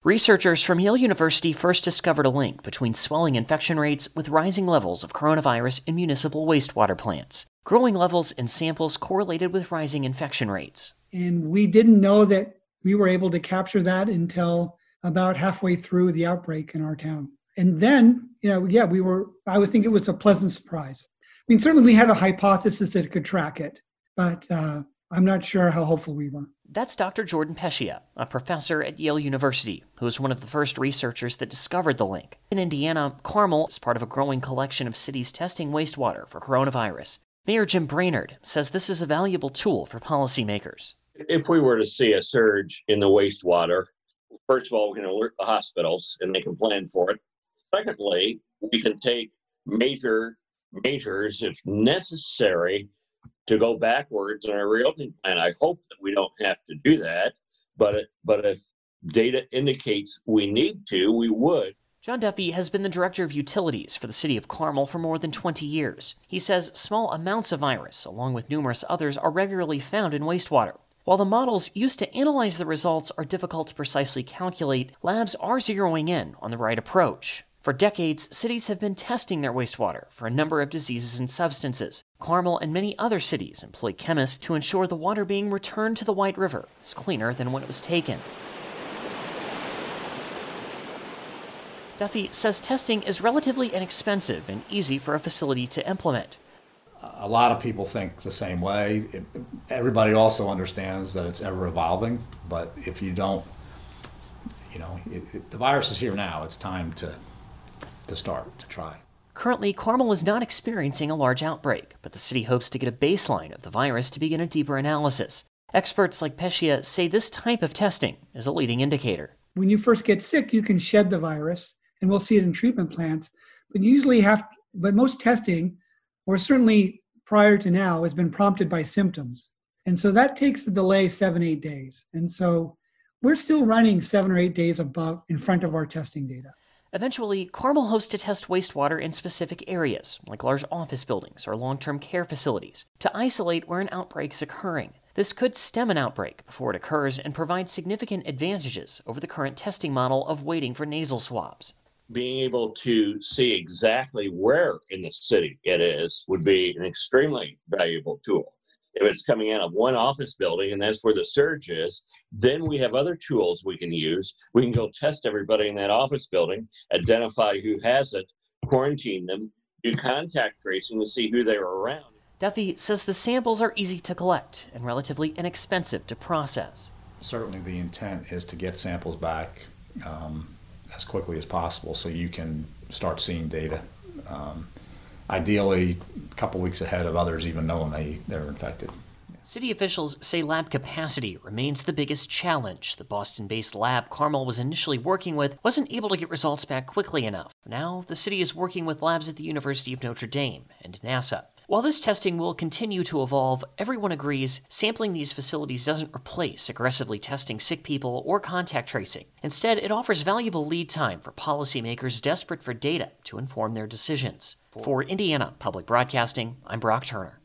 Researchers from Yale University first discovered a link between swelling infection rates with rising levels of coronavirus in municipal wastewater plants. Growing levels in samples correlated with rising infection rates. And we didn't know that we were able to capture that until about halfway through the outbreak in our town. And then, I would think it was a pleasant surprise. I mean, certainly we had a hypothesis that it could track it, but I'm not sure how hopeful we were. That's Dr. Jordan Pescia, a professor at Yale University, who was one of the first researchers that discovered the link. In Indiana, Carmel is part of a growing collection of cities testing wastewater for coronavirus. Mayor Jim Brainerd says this is a valuable tool for policymakers. If we were to see a surge in the wastewater, first of all, we can alert the hospitals and they can plan for it. Secondly, we can take measures if necessary to go backwards in our reopening plan. I hope that we don't have to do that, but if data indicates we need to, we would. John Duffy has been the director of utilities for the city of Carmel for more than 20 years. He says small amounts of virus, along with numerous others, are regularly found in wastewater. While the models used to analyze the results are difficult to precisely calculate, labs are zeroing in on the right approach. For decades, cities have been testing their wastewater for a number of diseases and substances. Carmel and many other cities employ chemists to ensure the water being returned to the White River is cleaner than when it was taken. Duffy says testing is relatively inexpensive and easy for a facility to implement. A lot of people think the same way. Everybody also understands that it's ever evolving, but if you don't, the virus is here now. It's time to start to try. Currently, Carmel is not experiencing a large outbreak, but the city hopes to get a baseline of the virus to begin a deeper analysis. Experts like Pescia say this type of testing is a leading indicator. When you first get sick, you can shed the virus, and we'll see it in treatment plants. But most testing, or certainly prior to now, has been prompted by symptoms. And so that takes the delay 7-8 days. And so we're still running 7 or 8 days above in front of our testing data. Eventually, Carmel hopes to test wastewater in specific areas, like large office buildings or long-term care facilities, to isolate where an outbreak is occurring. This could stem an outbreak before it occurs and provide significant advantages over the current testing model of waiting for nasal swabs. Being able to see exactly where in the city it is would be an extremely valuable tool. If it's coming out of one office building and that's where the surge is, then we have other tools we can use. We can go test everybody in that office building, identify who has it, quarantine them, do contact tracing to see who they were around. Duffy says the samples are easy to collect and relatively inexpensive to process. Certainly the intent is to get samples back as quickly as possible so you can start seeing data. Ideally, a couple weeks ahead of others even knowing they're infected. City officials say lab capacity remains the biggest challenge. The Boston-based lab Carmel was initially working with wasn't able to get results back quickly enough. Now, the city is working with labs at the University of Notre Dame and NASA. While this testing will continue to evolve, everyone agrees sampling these facilities doesn't replace aggressively testing sick people or contact tracing. Instead, it offers valuable lead time for policymakers desperate for data to inform their decisions. For Indiana Public Broadcasting, I'm Brock Turner.